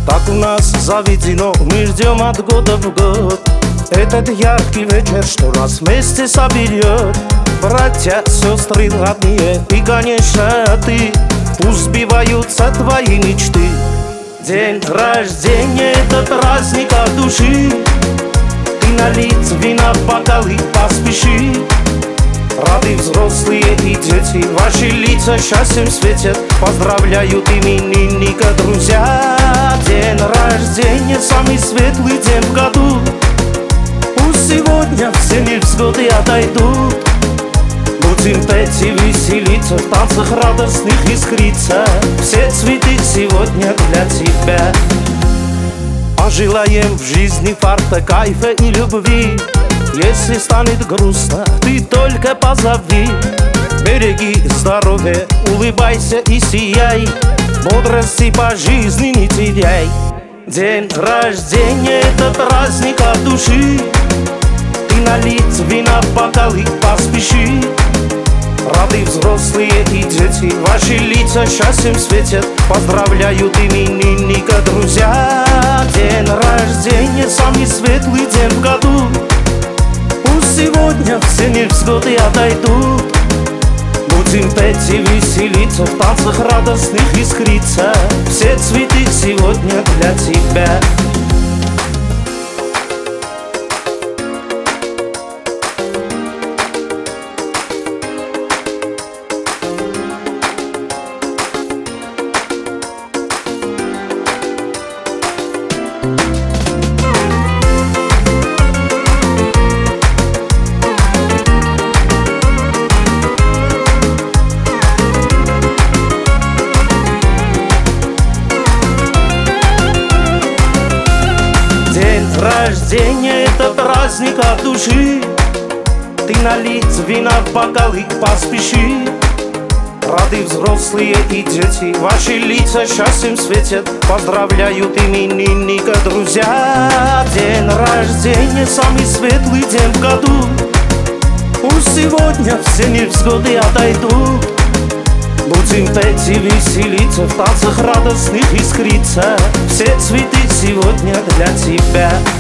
Так у нас заведено, мы ждем от года в год этот яркий вечер, что нас вместе соберет. Братья, сестры родные и, конечно, ты. Пусть сбиваются твои мечты. День рождения — это праздник от души. Ты налить вина в бокалы поспеши. Рады взрослые и дети, ваши лица счастьем светят. Поздравляют именинника друзья. День рождения — самый светлый день в году. Пусть сегодня все невзгоды отойдут. Будем петь и веселиться, в танцах радостных искриться. Все цветы сегодня для тебя. Пожелаем в жизни фарта, кайфа и любви. Если станет грустно, ты только позови. Береги здоровье, улыбайся и сияй. Бодрости по жизни не теряй. День рождения — это праздник от души. Ты налить вина в бокалы поспеши. Рады взрослые и дети, ваши лица счастьем светят. Поздравляют именинника друзья. День рождения — самый светлый день в году. Пусть сегодня все невзгоды отойдут. Будем петь и веселиться, в танцах радостных искриться. Все цветы сегодня для тебя. Рождение — это праздник от души. Ты налить вина в бокалы поспеши. Рады взрослые и дети, ваши лица счастьем светят. Поздравляют именинника друзья. День рождения — самый светлый день в году. Пусть сегодня все невзгоды отойдут. Будем петь и веселиться, в танцах радостных искриться. Все цветы сегодня для тебя.